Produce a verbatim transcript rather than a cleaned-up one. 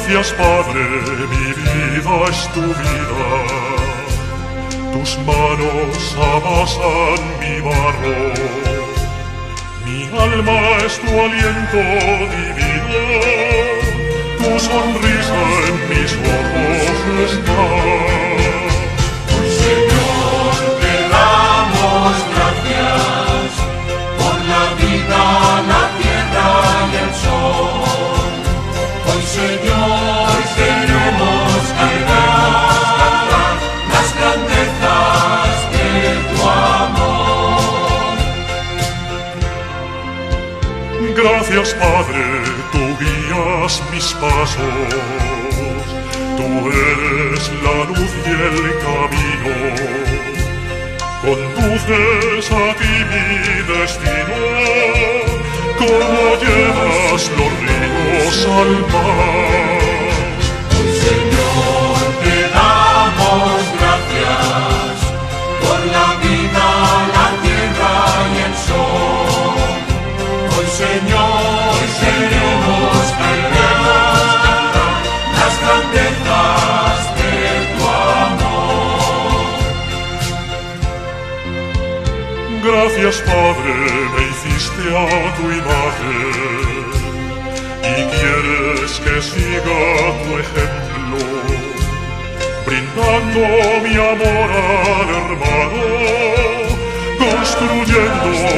Gracias, Padre, mi vida es tu vida. Tus manos amasan mi barro. Mi alma es tu aliento divino. Tu sonrisa en mis ojos está. Hoy, Señor, te damos gracias por la vida, la tierra y el sol. Hoy, Señor, queremos cantar las grandezas de tu amor. Gracias, Padre, tú guías mis pasos. Tú eres la luz y el camino. Conduces a ti mi destino. Como llevas los ríos al mar. Hoy, Señor, te damos gracias por la vida, la tierra y el sol. Hoy, Señor, queremos cantar las grandezas de tu amor. Gracias, Padre, me hiciste a tu imagen y quieres que siga tu ejemplo, brindando mi amor al hermano, construyendo